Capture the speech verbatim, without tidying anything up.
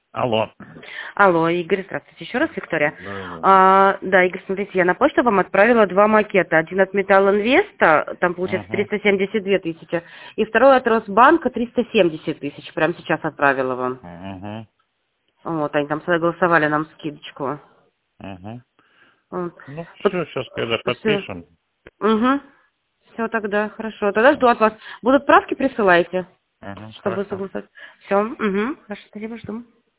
Алло. Алло, Игорь, здравствуйте. Еще раз, Виктория. Да, А, да, Игорь, смотрите, я на почту вам отправила два макета. Один от Металл Инвеста, там получается угу. триста семьдесят две тысячи, и второй от Росбанка триста семьдесят тысяч. Прямо сейчас отправила вам. Угу. Вот, они там согласовали нам скидочку. Угу. Вот. Ну, Вот, все, сейчас когда все. подпишем. Угу. Все тогда, хорошо. Тогда жду от вас. Будут правки, присылайте, Угу. чтобы Хорошо. согласовать. Все, угу. Хорошо, спасибо, жду.